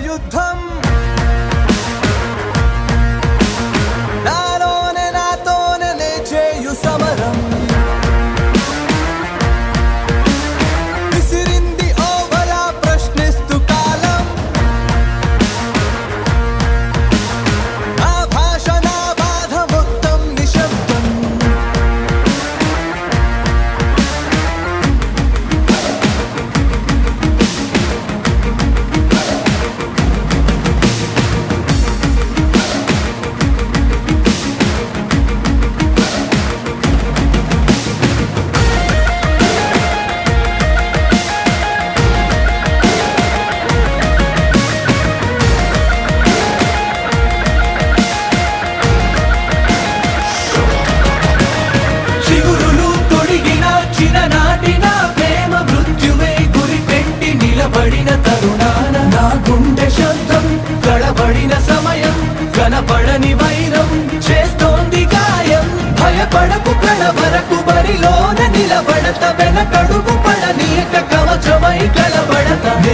యుద్ధం నాలోనే నాతోనే నే చేయు సమరం విసిరింది ఓవలా ప్రశ్నిస్తూ కాలం నా భాష నా బాధ మొత్తం నిశ్శబ్దం నిలబడిన తరుణాన నా గుండె శబ్దం గడబడిన సమయం కనపడని వైరం చేస్తోంది గాయం భయపడకు కడవరకు బరిలోన నిలబడత వెనకడుగు పడనీయక కవచమై కలబడత